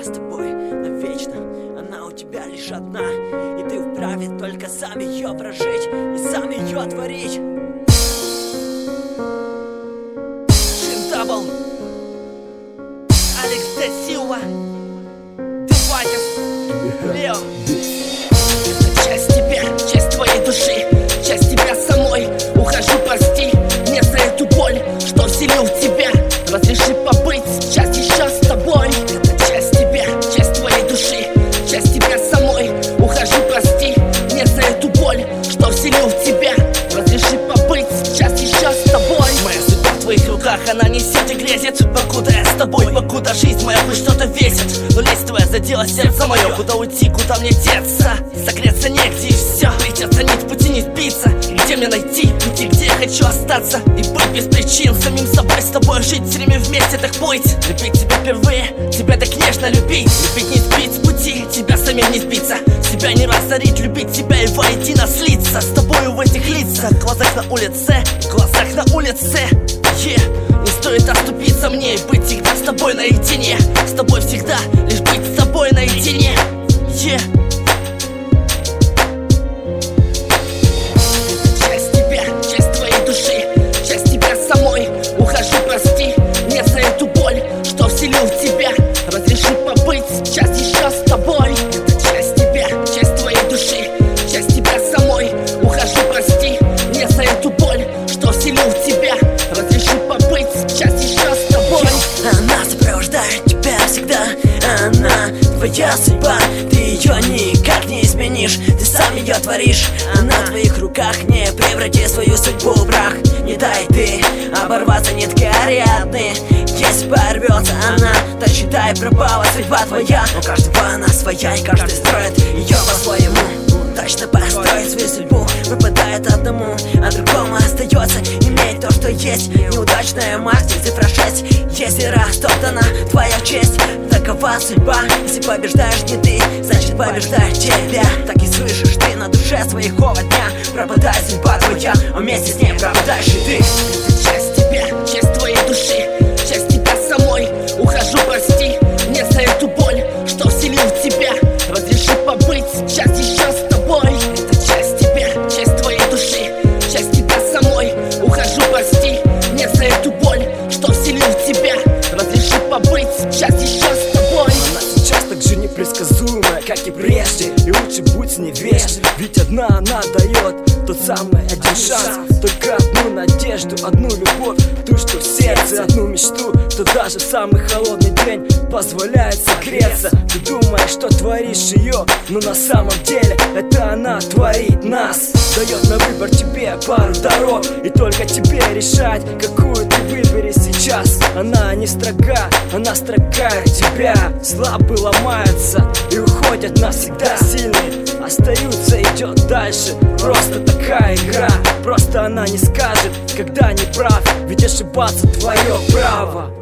с тобой навечно, она у тебя лишь одна, и ты вправе только сам ее прожить и сам ее творить. Шиндабл, Алекс да Силва, Девайс, Лео. Это часть тебя, часть твоей души, часть тебя самой. Ухожу, прости мне за эту боль, что вселил в тебя. Разреши побыть сейчас еще с тобой. Это часть тебя, часть твоей души, часть тебя самой. Ухожу, прости мне за эту боль, что вселил в тебя. Разреши побыть сейчас еще с тобой. Моя судьба в твоих руках, она несет и грезит. Покуда я с тобой, покуда жизнь моя хоть что-то весит. Но лезть твоя задела сердце мое. Куда уйти, куда мне деться? Согреться негде и все. Придется нить пути не сбиться. Где мне найти пути, где я хочу остаться и быть без причин самим собой, с тобой жить, все время вместе так быть. Любить тебя впервые, тебя так нежно любить. Любить не сбить с пути, тебя самим не сбиться. Себя не разорить, любить тебя и воедино слиться. С тобою в этих лицах, глазах на улице, глазах на улице. Не стоит оступиться мне и быть всегда с тобой наедине. С тобой всегда, лишь быть с тобой наедине. Это часть тебя, часть твоей души, часть тебя самой. Ухожу, прости мне за эту боль, что вселил в тебя. Разреши побыть сейчас еще с тобой. Это часть тебя, часть твоей души, часть тебя самой. Ухожу, прости мне за эту боль, что вселил в тебя. Разреши побыть сейчас еще с тобой. Она сопровождает тебя всегда, она твоя судьба, ты ее никак не изменишь, ты сам ее творишь. Она в твоих руках, не преврати свою судьбу в прах. Не дай ты оборваться нитки Ариадны. Если порвется она, то считай пропала судьба твоя. У каждого она своя, и каждый строит ее по-своему. Точно построить свою судьбу выпадает одному, а другому остается иметь то, что есть. Неудачная мать, цифра 6. Если растоптана твоя честь, такова судьба. Если побеждаешь не ты, значит побеждает тебя. Так и слышишь ты на душе своего дня. Пропадает судьба твоя, а вместе с ней пропадаешь и ты. Это часть тебя, часть твоей души, часть тебя самой. Ухожу, прости мне за эту боль, что вселил в тебя. Разреши побыть сейчас еще с тобой. Это часть тебя, часть твоей души, часть тебя самой. Ухожу, прости мне за эту боль, что вселил в тебя. Разреши побыть сейчас еще с тобой. Она сейчас так же непредсказуемая, как и прежде, и лучше будь невежлив. Ведь одна она дает тот самый один шанс, только одну надежду, одну любовь, ту, что в сердце, одну мечту, что даже в самый холодный день позволяет согреться. Ты думаешь, что творишь ее, но на самом деле это она творит нас. Дает на выбор тебе пару дорог, и только тебе решать, какую ты выбери сейчас. Она не строга, она строгает тебя. Слабые ломаются и уходят навсегда, сильные остаются, идет дальше. Просто такая игра, просто она не скажет, когда не прав, ведь ошибаться твое право.